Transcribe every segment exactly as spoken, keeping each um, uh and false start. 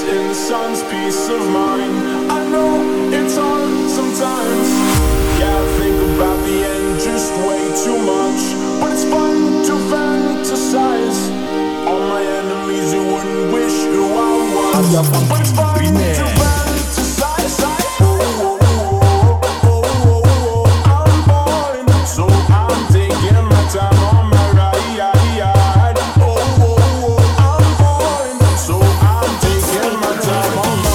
trust in the sun's peace of mind. I know it's hard sometimes. Yeah, I think about the end just way too much, but it's fun to fantasize. All my enemies who wouldn't wish who I was, but it's fun to fantasize. I'm born, so I'm taking my time on my ride. Oh, oh, oh, I'm born, so I'm taking my time on my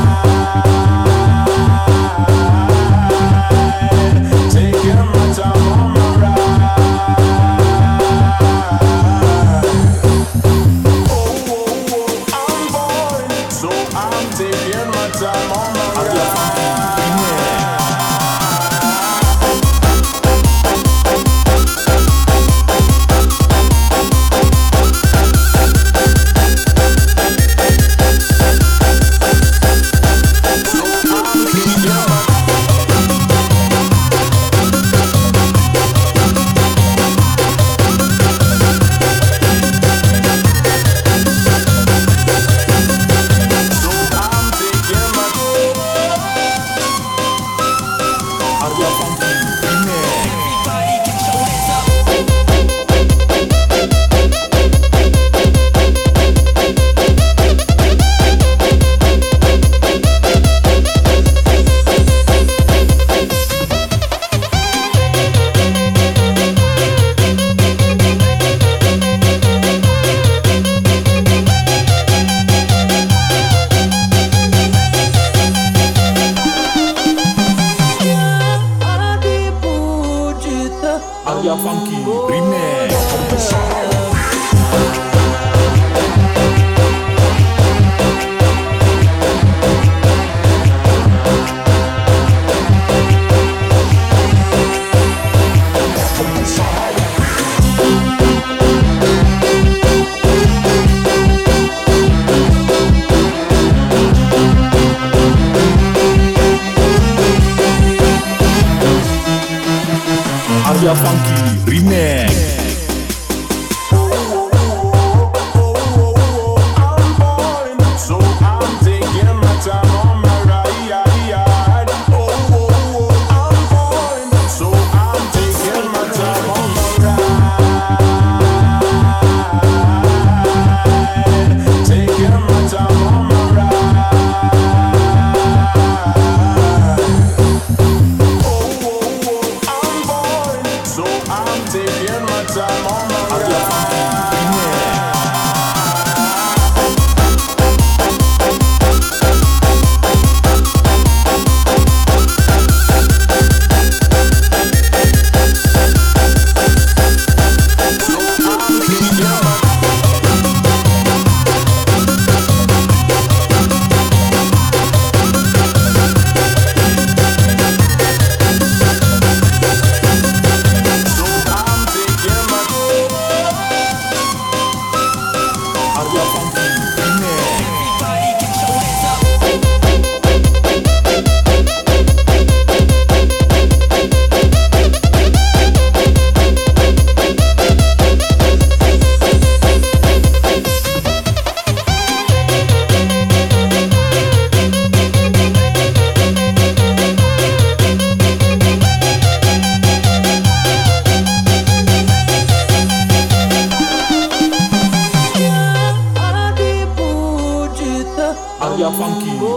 ride. Taking my time on my ride. Oh, oh, oh, I'm born, so I'm taking my time on my ride. Arya Funky Remix. Arya Funky Remix. Taking my time on my ride. Arya Funky